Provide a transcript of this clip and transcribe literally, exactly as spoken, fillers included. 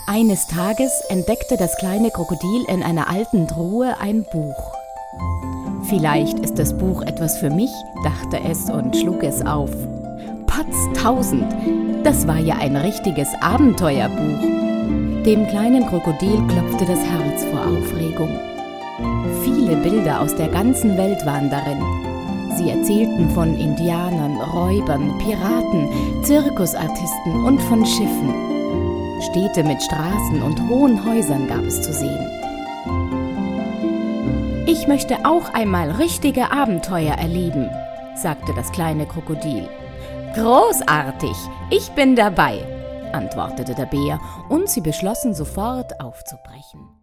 Eines Tages entdeckte das kleine Krokodil in einer alten Truhe ein Buch. Vielleicht ist das Buch etwas für mich, dachte es und schlug es auf. Potztausend, das war ja ein richtiges Abenteuerbuch. Dem kleinen Krokodil klopfte das Herz vor Aufregung. Viele Bilder aus der ganzen Welt waren darin. Sie erzählten von Indianern, Räubern, Piraten, Zirkusartisten und von Schiffen. Städte mit Straßen und hohen Häusern gab es zu sehen. »Ich möchte auch einmal richtige Abenteuer erleben«, sagte das kleine Krokodil. »Großartig, ich bin dabei«, antwortete der Bär, und sie beschlossen sofort aufzubrechen.